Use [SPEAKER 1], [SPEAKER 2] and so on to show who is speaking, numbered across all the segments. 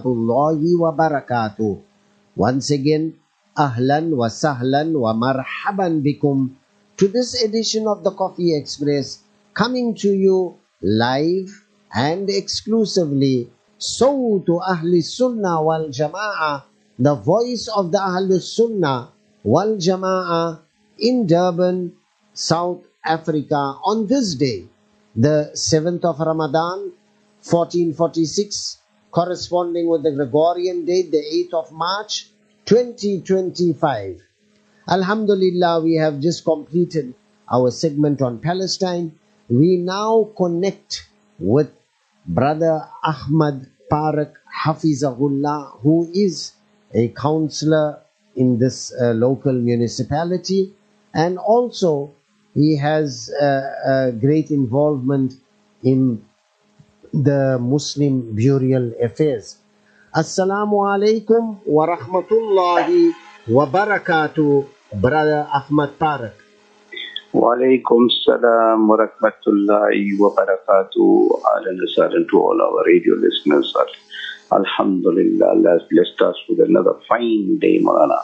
[SPEAKER 1] warahmatullahi wabarakatuh. Once again, ahlan wa sahlan wa marhaban bikum to this edition of the Coffee Express, coming to you live and exclusively. So to Ahli Sunnah wal Jama'ah, the voice of the Ahlus Sunnah wal Jama'ah in Durban, South Africa, on this day, the 7th of Ramadan, 1446, corresponding with the Gregorian date, the 8th of March, 2025. Alhamdulillah, we have just completed our segment on Palestine. We now connect with Brother Ahmad Parak Hafizahullah, who is a councillor in this local municipality, and also he has a great involvement in the Muslim burial affairs. Assalamu alaikum wa rahmatullahi wa barakatuh, Brother Ahmad Parak.
[SPEAKER 2] Wa alaikum salam wa rahmatullahi wa barakatuh. Ahlan wa sahlan to all our radio listeners. Alhamdulillah, Allah has blessed us with another fine day, Maulana.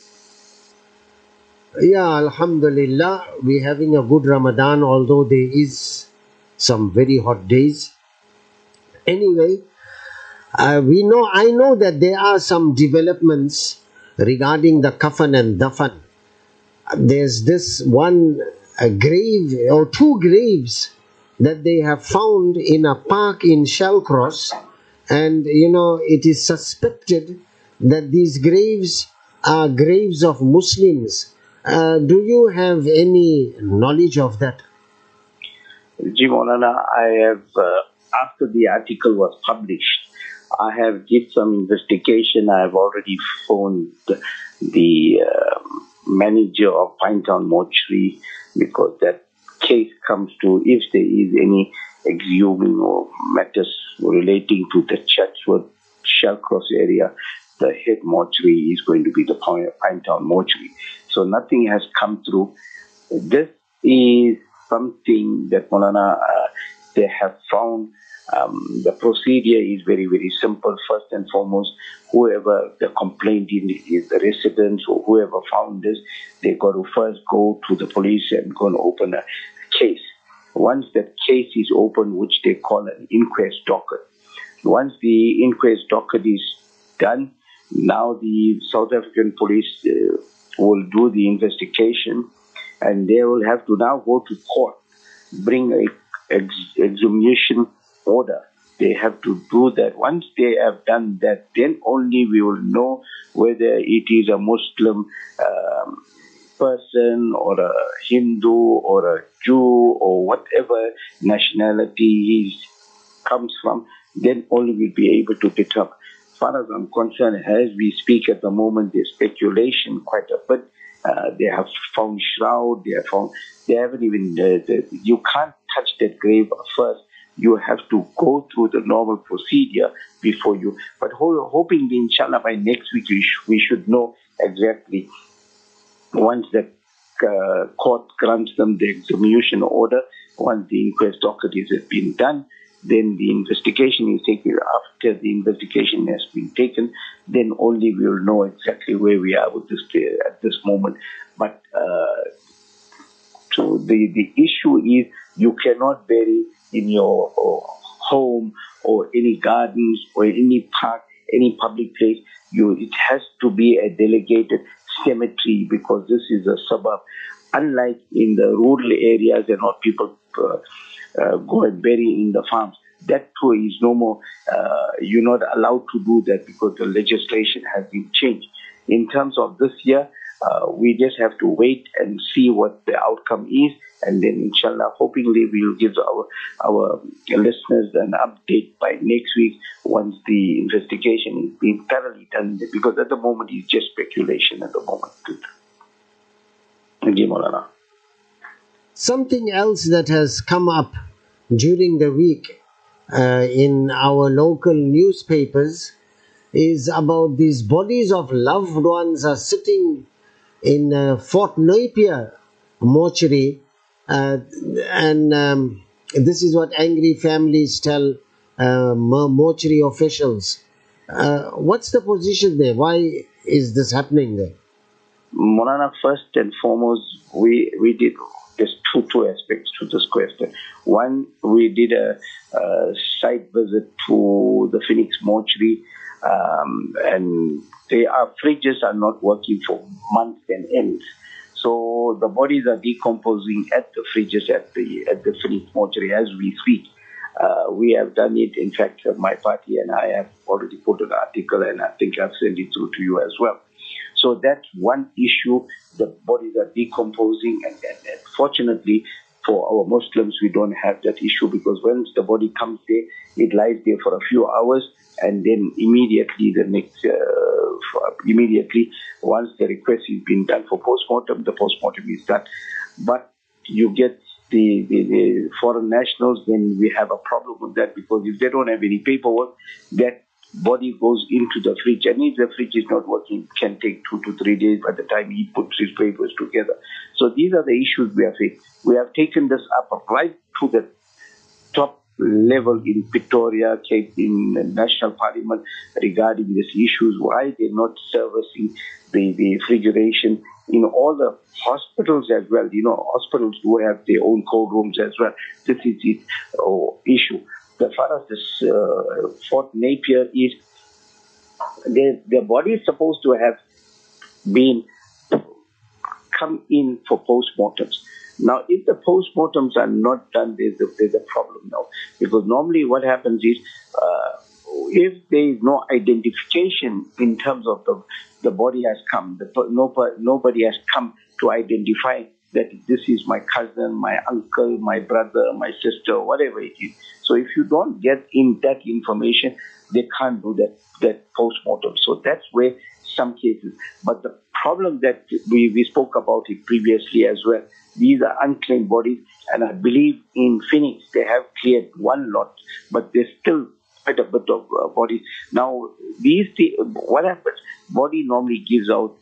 [SPEAKER 1] Yeah, Alhamdulillah, we're having a good Ramadan, although there is some very hot days. Anyway, I know that there are some developments regarding the kafan and dafan. There's this one grave or two graves that they have found in a park in Shallcross, and it is suspected that these graves are graves of Muslims. Do you have any knowledge of that?
[SPEAKER 2] Ji Maulana, I have, after the article was published, I have did some investigation. I have already phoned the manager of Pinetown Mortuary, because that case comes to, if there is any exhuming or matters relating to the Chatsworth Shallcross area, the head mortuary is going to be the Pinetown Mortuary. So nothing has come through. This is something that Maulana, they have found. The procedure is very, very simple. First and foremost, whoever the complaint is, the residents or whoever found this, they got to first go to the police and go and open a case. Once that case is open, which they call an inquest docket, once the inquest docket is done, now the South African police will do the investigation, and they will have to now go to court, bring a exhumation order. They have to do that. Once they have done that, then only we will know whether it is a Muslim person or a Hindu or a Jew or whatever nationality he comes from. Then only we'll be able to determine. As far as I'm concerned, as we speak at the moment, there's speculation quite a bit. They have found shroud. They haven't even. You can't touch that grave first. You have to go through the normal procedure before you. But hoping, inshallah, by next week we should know exactly. Once the court grants them the exhumation order, once the inquest docket has been done, then the investigation is taken. After the investigation has been taken, then only we will know exactly where we are with this at this moment. But so the issue is, you cannot bury in your home or any gardens or any park, any public place. It has to be a delegated cemetery, because this is a suburb. Unlike in the rural areas and all, people go and bury in the farms. That too is no more. You're not allowed to do that because the legislation has been changed. In terms of this year, we just have to wait and see what the outcome is, and then inshallah, hopefully we will give our listeners an update by next week once the investigation is being thoroughly done, because at the moment it's just speculation at the moment.
[SPEAKER 1] Something else that has come up during the week in our local newspapers is about these bodies of loved ones are sitting in Fort Napier mortuary, and this is what angry families tell mortuary officials. What's the position there? Why is this happening there?
[SPEAKER 2] Monana, first and foremost, we did there's two aspects to this question. One, we did a site visit to the Phoenix mortuary, and our fridges are not working for months and ends. So the bodies are decomposing at the fridges at the Phoenix mortuary as we speak. We have done it. In fact, my party and I have already put an article, and I think I've sent it through to you as well. So that's one issue. The bodies are decomposing, and fortunately for our Muslims, we don't have that issue, because once the body comes there, it lies there for a few hours, and then immediately once the request is being done for postmortem, the postmortem is done. But you get the foreign nationals, then we have a problem with that, because if they don't have any paperwork, that body goes into the fridge, and if the fridge is not working, it can take 2 to 3 days by the time he puts his papers together. So these are the issues we are facing. We have taken this up right to the top level in Pretoria, in the National Parliament, regarding these issues. Why they're not servicing the refrigeration in all the hospitals as well. Hospitals do have their own cold rooms as well. This is the issue. As far as this Fort Napier is, their body is supposed to have been come in for postmortems. Now, if the postmortems are not done, there's a problem now. Because normally what happens is, if there is no identification in terms of the body has come, nobody has come to identify that this is my cousin, my uncle, my brother, my sister, whatever it is. So if you don't get in that information, they can't do that postmortem. So that's where some cases. But the problem that we spoke about it previously as well, these are unclaimed bodies, and I believe in Phoenix they have cleared one lot, but there's still quite a bit of bodies. Now, what happens? Body normally gives out,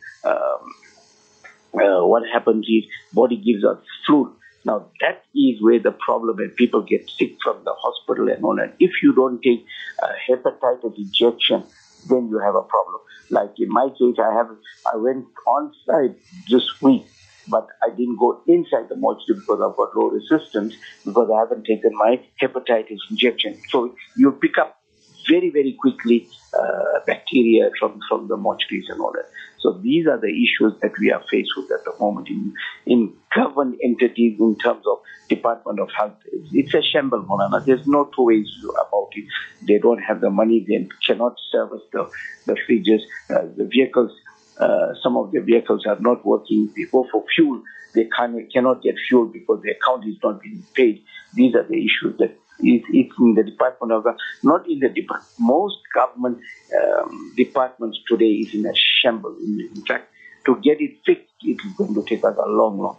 [SPEAKER 2] what happens is body gives out fluid. Now, that is where the problem, and people get sick from the hospital and all that. If you don't take hepatitis injection, then you have a problem. Like in my case, I went on site this week, but I didn't go inside the mortuary because I've got low resistance, because I haven't taken my hepatitis injection. So you pick up very, very quickly bacteria from the mortuaries and all that. So these are the issues that we are faced with at the moment in government entities in terms of Department of Health. It's a shambles, Monana. There's no two ways about it. They don't have the money. They cannot service the fridges. The vehicles, some of the vehicles are not working. They go for fuel. They cannot get fuel because their account is not being paid. These are the issues that it's in the Department of, not in the department. Most government departments today is in a shambles. In fact, to get it fixed, it is going to take us a long, long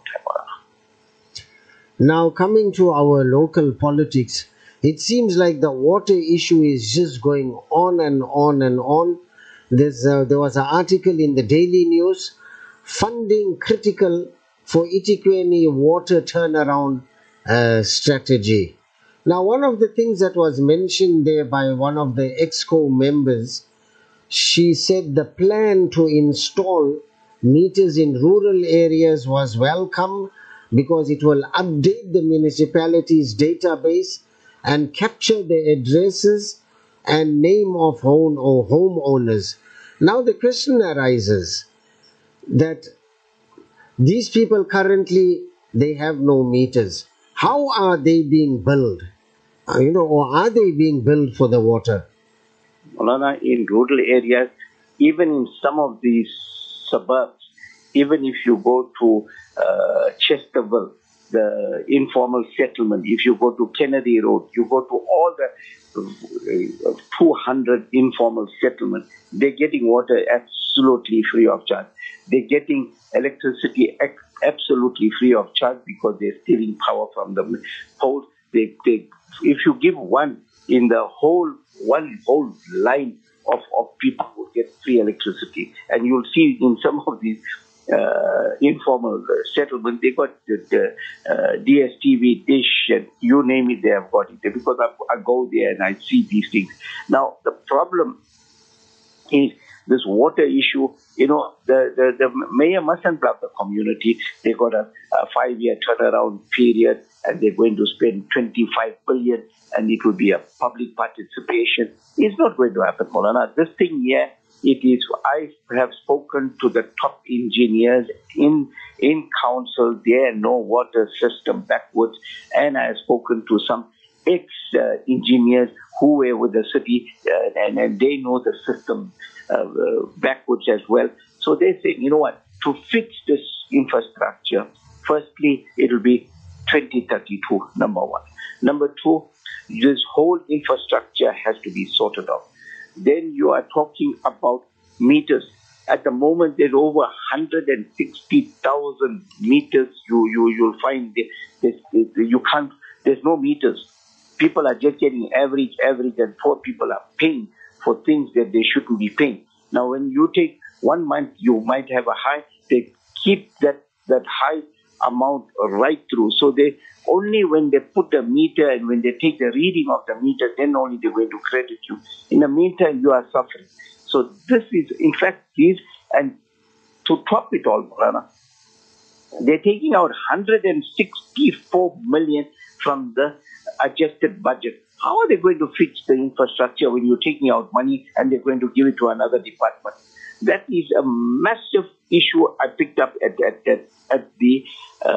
[SPEAKER 2] time.
[SPEAKER 1] Now, coming to our local politics, it seems like the water issue is just going on and on and on. There was an article in the Daily News, funding critical for eThekwini water turnaround strategy. Now, one of the things that was mentioned there by one of the EXCO members, she said the plan to install meters in rural areas was welcome because it will update the municipality's database and capture the addresses and name of homeowners. Now the question arises that these people currently, they have no meters. How are they being billed? Or are they being billed for the water?
[SPEAKER 2] Molana, in rural areas, even in some of these suburbs, even if you go to Chesterville, the informal settlement, if you go to Kennedy Road, you go to all the 200 informal settlements, they're getting water absolutely free of charge. They're getting electricity absolutely free of charge because they're stealing power from the poles. If you give one in the whole line of people will get free electricity. And you'll see in some of these informal settlements, they got the DSTV, dish, and you name it, they have got it. Because I go there and I see these things. Now, the problem is this water issue. The mayor mustn't bluff the community. They got a 5-year turnaround period, and they're going to spend 25 billion, and it will be a public participation. It's not going to happen, Maulana. This thing here, it is. I have spoken to the top engineers in council. They know water system backwards, and I have spoken to some ex-engineers who were with the city, and they know the system backwards as well. So they say, you know what, to fix this infrastructure, firstly, it will be 2032, number one. Number two, this whole infrastructure has to be sorted out. Then you are talking about meters. At the moment, there's over 160,000 meters. You'll find you can't. There's no meters. People are just getting average, and poor people are paying for things that they shouldn't be paying. Now, when you take 1 month, you might have a high. They keep that high amount right through. So they only when they put the meter and when they take the reading of the meter, then only they're going to credit you. In the meantime, you are suffering. So this is, in fact, and to top it all, Maulana, they're taking out 164 million from the adjusted budget. How are they going to fix the infrastructure when you're taking out money and they're going to give it to another department? That is a massive issue I picked up at the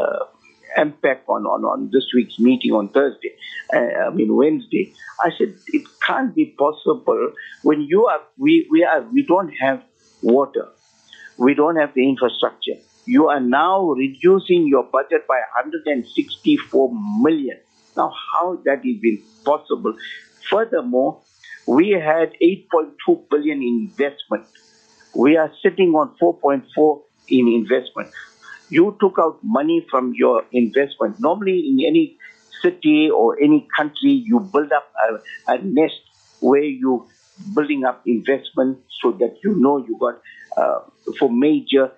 [SPEAKER 2] MPEC on this week's meeting on Wednesday. I said it can't be possible when we don't have water, we don't have the infrastructure. You are now reducing your budget by 164 million. Now, how that is been possible? Furthermore, we had 8.2 billion in investment. We are sitting on 4.4 in investment. You took out money from your investment. Normally, in any city or any country, you build up a nest where you building up investment so that you got for major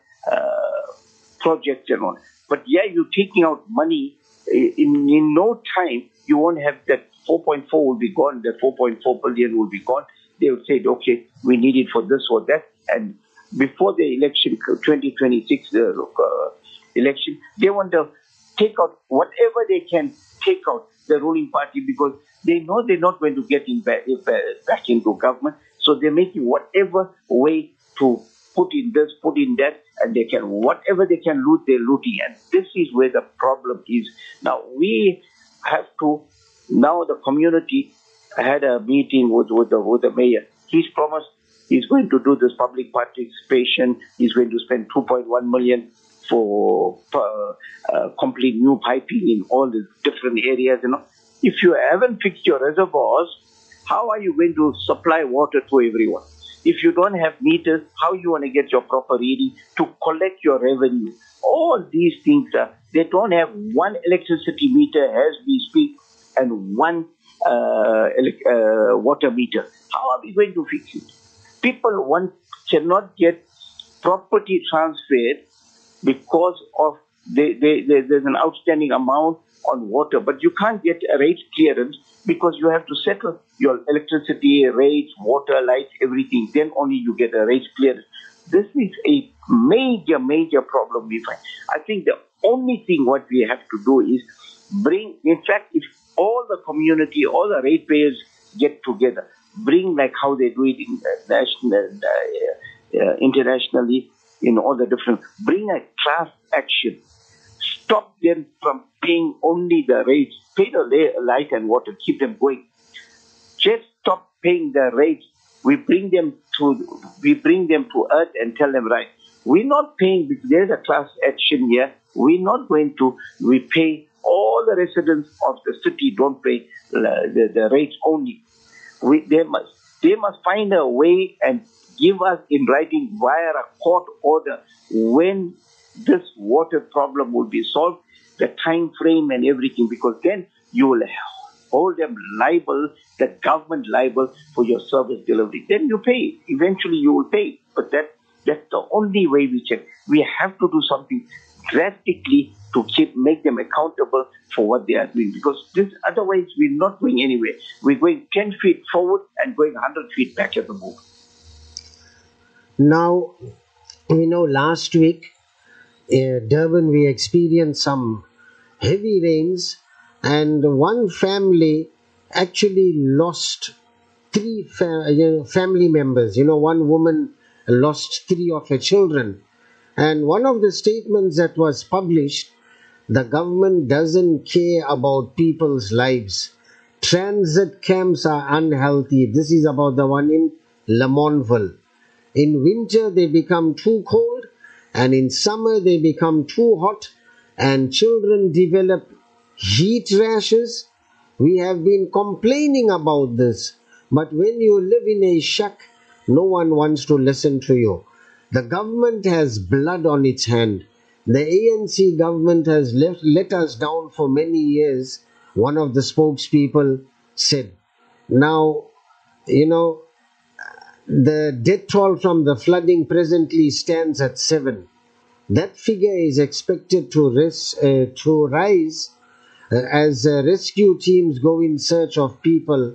[SPEAKER 2] projects and all. But yeah, you're taking out money. In no time, you won't have that 4.4 will be gone, that 4.4 billion will be gone. They will say, okay, we need it for this or that. And before the election, 2026 election, they want to take out whatever they can take out, the ruling party, because they know they're not going to get back into government. So they're making whatever way to put in this, put in that, and they can, whatever they can loot, they're looting. And this is where the problem is. Now, we have to, now the community had a meeting with the mayor. He's promised he's going to do this public participation. He's going to spend 2.1 million for complete new piping in all the different areas. If you haven't fixed your reservoirs, how are you going to supply water to everyone? If you don't have meters, how you want to get your proper reading to collect your revenue? All these things they don't have one electricity meter as we speak and one water meter. How are we going to fix it? People cannot get property transferred because of there's an outstanding amount on water, but you can't get a rate clearance because you have to settle your electricity rates, water, lights, everything. Then only you get a rate clearance. This is a major problem we find. I think the only thing what we have to do is in fact, if all the community, all the ratepayers get together, bring like how they do it in internationally, in all the different, bring a class action. Stop them from paying only the rates. Pay the light and water. Keep them going. Just stop paying the rates. We bring them to earth and tell them, right, we're not paying because there's a class action here. We're not going to. We pay all the residents of the city. Don't pay the rates only. They must find a way and give us in writing via a court order when this water problem will be solved, the time frame and everything, because then you will hold them liable, the government liable for your service delivery. Then you pay. Eventually you will pay. But that's the only way we check. We have to do something drastically to make them accountable for what they are doing, because otherwise we're not going anywhere. We're going 10 feet forward and going 100 feet back at the moment.
[SPEAKER 1] Now, we know last week Durban we experienced some heavy rains, and one family actually lost three family members. One woman lost three of her children. And one of the statements that was published, the government doesn't care about people's lives. Transit camps are unhealthy. This is about the one in Lamontville. In winter, they become too cold, and in summer, they become too hot, and children develop heat rashes. We have been complaining about this, but when you live in a shack, no one wants to listen to you. The government has blood on its hand. The ANC government has let us down for many years, one of the spokespeople said. Now, the death toll from the flooding presently stands at 7. That figure is expected to rise as rescue teams go in search of people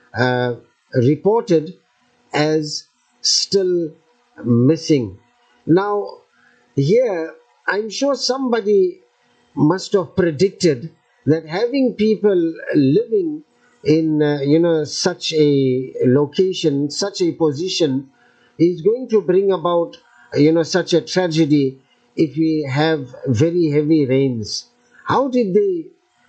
[SPEAKER 1] reported as still missing. Now, here, I'm sure somebody must have predicted that having people living in such a location, such a position, is going to bring about such a tragedy if we have very heavy rains. How did they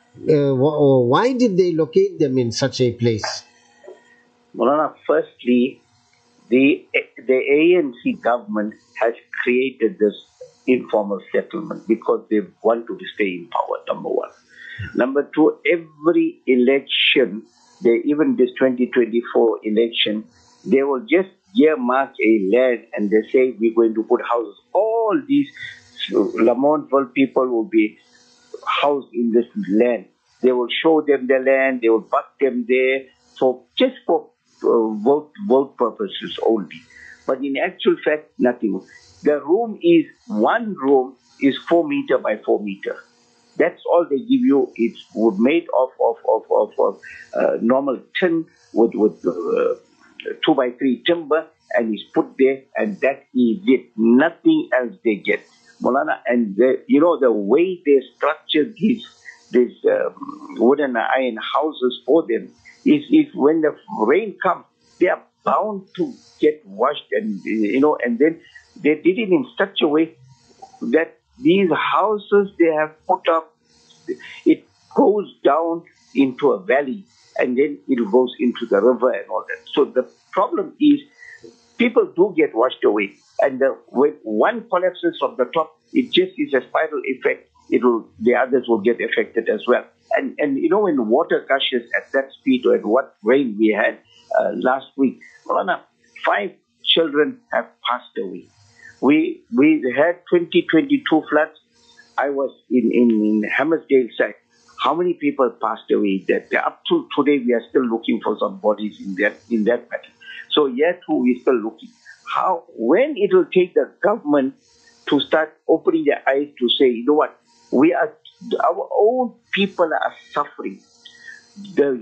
[SPEAKER 1] why did they locate them in such a place?
[SPEAKER 2] Maulana, firstly, the ANC government has created this informal settlement because they want to stay in power, number one. Number two, every election, even this 2024 election, they will just earmark a land and they say we're going to put houses. All these Lamontville people will be housed in this land. They will show them the land, they will put them there just for vote purposes only. But in actual fact, nothing. The one room is 4 meter by 4 meter. That's all they give you. It's made of normal tin with 2 by 3 timber, and it's put there, and that is it. Nothing else they get, Maulana. And the way they structure these wooden and iron houses for them is when the rain comes, they are bound to get washed, and then they did it in such a way that these houses they have put up, it goes down into a valley, and then it goes into the river and all that. So the problem is people do get washed away, and when one collapses from the top, it just is a spiral effect. The others will get affected as well. And when water gushes at that speed, or at what rain we had last week, 5 children have passed away. We had 2022 floods. I was in Hammersdale side. How many people passed away? That up to today we are still looking for some bodies in that matter. So yet too we're still looking. When it will take the government to start opening their eyes to say, you know what, our own people are suffering. The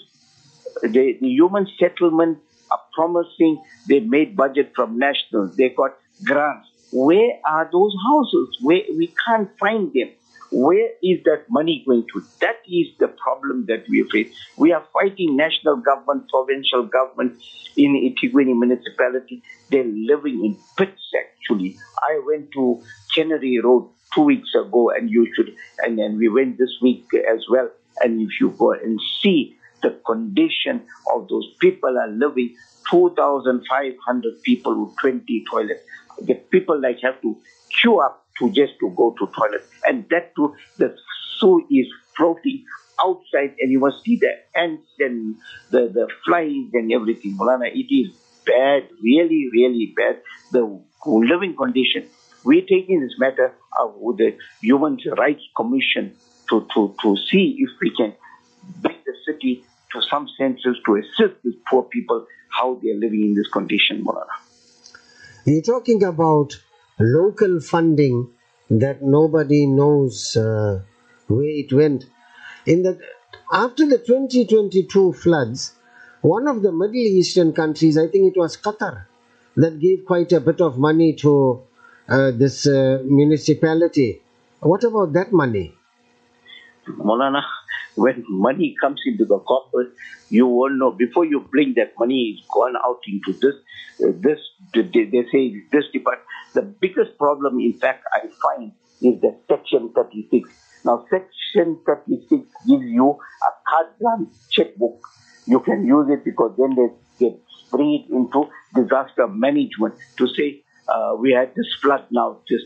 [SPEAKER 2] human settlement are promising. They made budget from national. They got grants. Where are those houses? Where we can't find them. Where is that money going to? That is the problem that we face. We are fighting national government, provincial government in eThekwini municipality. They're living in pits actually. I went to Kennedy Road 2 weeks ago, and then we went this week as well. And if you go and see the condition of those people are living, 2,500 people with 20 toilets. The people have to queue up to go to toilet, and that too, the sewer is floating outside, and you must see the ants and the flies and everything. Maulana, it is bad, really, really bad. The living condition. We're taking this matter with the Human Rights Commission to see if we can bring the city to some senses to assist these poor people how they are living in this condition, Maulana.
[SPEAKER 1] You're talking about local funding that nobody knows where it went. After the 2022 floods, one of the Middle Eastern countries, I think it was Qatar, that gave quite a bit of money to this municipality. What about that money?
[SPEAKER 2] Maulana, when money comes into the corpus, you won't know. Before you bring that money, it's gone out into they say this department. The biggest problem, in fact, I find is the Section 36. Now, Section 36 gives you a carte blanche checkbook. You can use it because then they bring it into disaster management to say, we had this flood now, this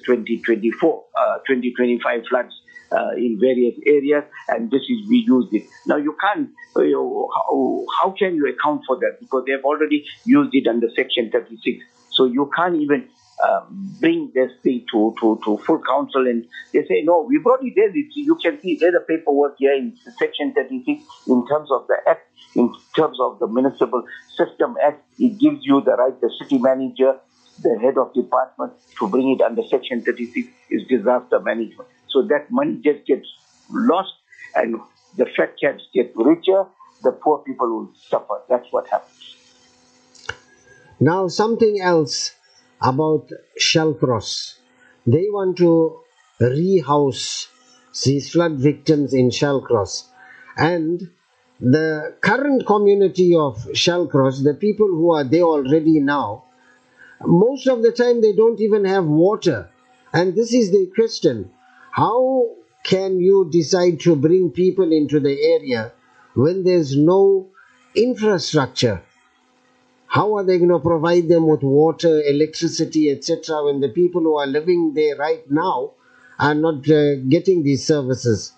[SPEAKER 2] 2025 floods in various areas, and we used it. Now you can't, how can you account for that? Because they have already used it under Section 36. So you can't even bring this thing to full council, and they say, no, we brought it there. You can see there's the paperwork here in Section 36 in terms of the act, in terms of the Municipal System Act. It gives you the right, the city manager, the head of department, to bring it under Section 36 is disaster management. So that money just gets lost, and the fat cats get richer, the poor people will suffer. That's what happens.
[SPEAKER 1] Now, something else about Shallcross. They want to rehouse these flood victims in Shallcross. And the current community of Shallcross, the people who are there already now, most of the time they don't even have water. And this is the question. How can you decide to bring people into the area when there's no infrastructure? How are they going to provide them with water, electricity, etc., when the people who are living there right now are not getting these services?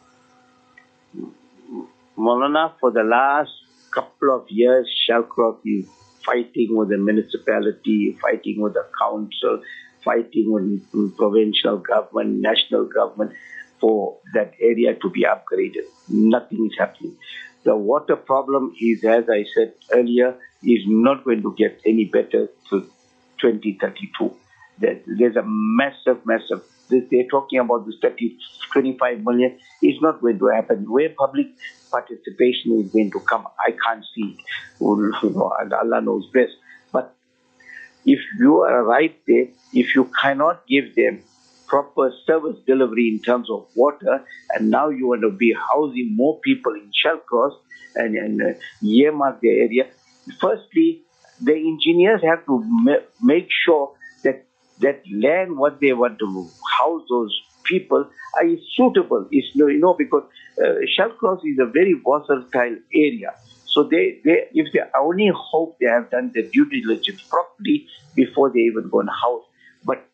[SPEAKER 2] Maulana, for the last couple of years, Shallcross is fighting with the municipality, fighting with the council, fighting with provincial government, national government for that area to be upgraded. Nothing is happening. The water problem is, as I said earlier, is not going to get any better to 2032. There's a massive, they're talking about this 25 million. It's not going to happen. Where public participation is going to come, I can't see it. And Allah knows best. But if you are right there, if you cannot give them proper service delivery in terms of water, and now you want to be housing more people in Shallcross and earmark the area, firstly, the engineers have to make sure that that land, what they want to house those people, is suitable. It's, because Shallcross is a very versatile area. So if they only hope they have done the due diligence properly before they even go and house. But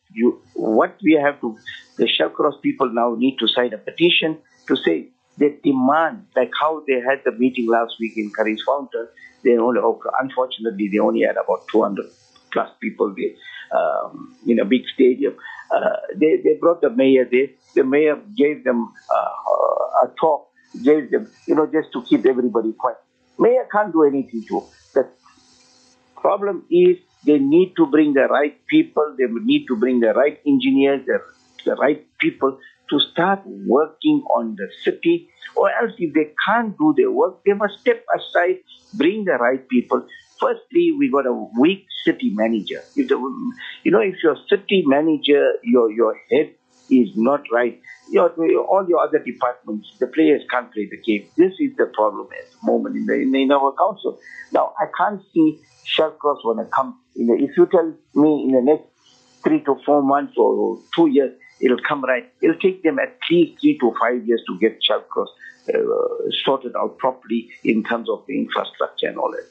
[SPEAKER 2] the Shallcross people now need to sign a petition to say they demand, like how they had the meeting last week in Curry's Fountain. Unfortunately, they only had about 200 plus people there in a big stadium. They brought the mayor there. The mayor gave them a talk, gave them, just to keep everybody quiet. Mayor can't do anything to. The problem is they need to bring the right people, they need to bring the right engineers, the right people to start working on the city, or else if they can't do their work, they must step aside, bring the right people. Firstly, we got a weak city manager. If your city manager, your head is not right, all your other departments, the players can't play the game. This is the problem at the moment in our council. Now, I can't see Shallcross want to come. If you tell me in the next 3 to 4 months or 2 years, it'll come right. It'll take them at least 3 to 5 years to get Shallcross sorted out properly in terms of the infrastructure and all that.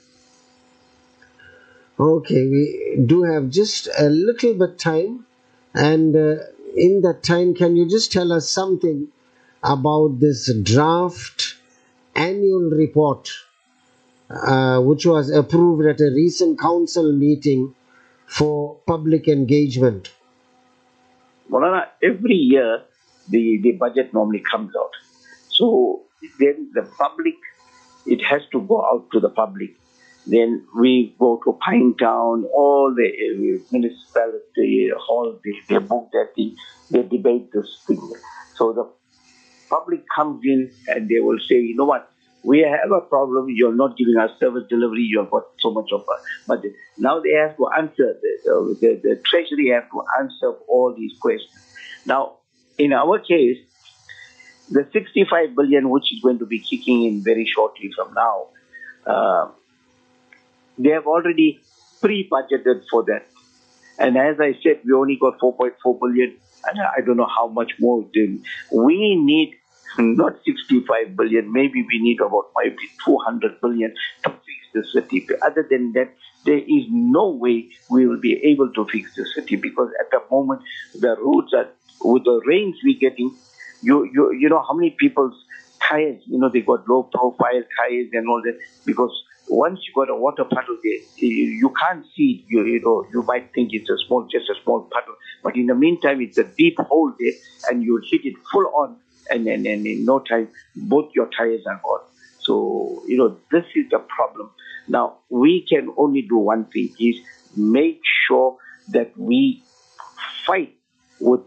[SPEAKER 1] Okay, we do have just a little bit time, and in that time, can you just tell us something about this draft annual report which was approved at a recent council meeting for public engagement?
[SPEAKER 2] Maulana, every year the budget normally comes out. So then the public, it has to go out to the public. Then we go to Pine Town, all the municipality halls, they book that thing, they debate this thing. So the public comes in and they will say, we have a problem, you're not giving us service delivery, you've got so much of a budget. Now they have to answer, the Treasury have to answer all these questions. Now, in our case, the 65 billion, which is going to be kicking in very shortly from now, they have already pre-budgeted for that. And as I said, we only got 4.4 billion. And I don't know how much more. We need not 65 billion, maybe we need about maybe 200 billion to fix the city. Other than that, there is no way we will be able to fix the city, because at the moment, the roads are, with the rains we're getting, you know how many people's tires, they got low profile tires and all that, because once you got a water puddle there, you can't see it. You might think it's just a small puddle, but in the meantime, it's a deep hole there, and you hit it full on, and in no time, both your tires are gone. So, this is the problem. Now, we can only do one thing, is make sure that we fight with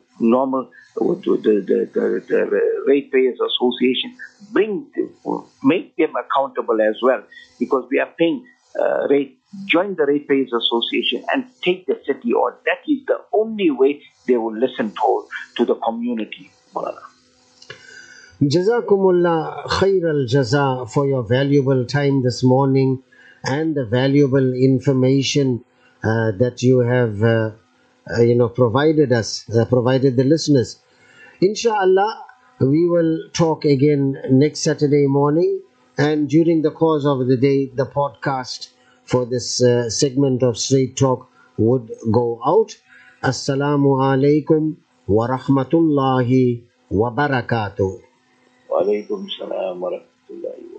[SPEAKER 2] the Ratepayers Association, make them accountable as well, because we are paying rate. Join the Ratepayers Association and take the city on. That is the only way they will listen to the community.
[SPEAKER 1] Jazakumullah khair al-jaza for your valuable time this morning and the valuable information that you have provided the listeners. Inshallah, we will talk again next Saturday morning, and during the course of the day, the podcast for this segment of Straight Talk would go out. Assalamu alaikum wa rahmatullahi wa barakatuh.
[SPEAKER 2] Wa alaikum salam wa rahmatullahi.